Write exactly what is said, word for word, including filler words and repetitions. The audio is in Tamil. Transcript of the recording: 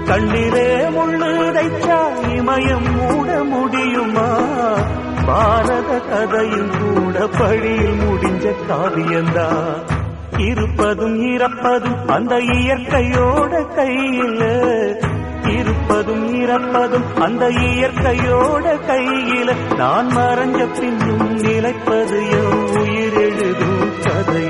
கண்ணிலே முள்ளு தைச்சா இமயம் மூட முடியுமா? பாரத கதையும் கூட பழியில் முடிஞ்ச காவியந்தான். இருப்பதும் இறப்பதும் அந்த இயற்கையோட கையில, இருப்பதும் இறப்பதும் அந்த இயற்கையோட கையில. நான் மறைஞ்ச பின்னும் நிலைப்பது என் உயிர் எழுதும் கதை.